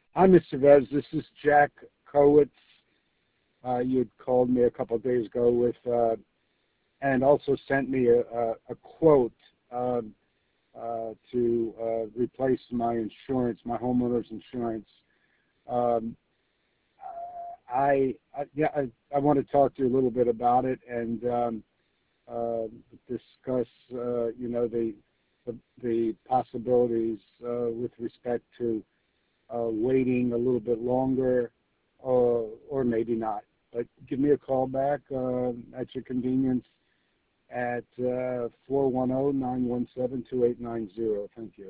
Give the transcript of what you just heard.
Hi, Mr. Vez. This is Jack Kowitz. You had called me a couple of days ago and also sent me a quote to replace my insurance, my homeowner's insurance. Um, I want to talk to you a little bit about it and uh, discuss, the possibilities with respect to waiting a little bit longer, or maybe not. But give me a call back at your convenience at 410-917-2890. Thank you.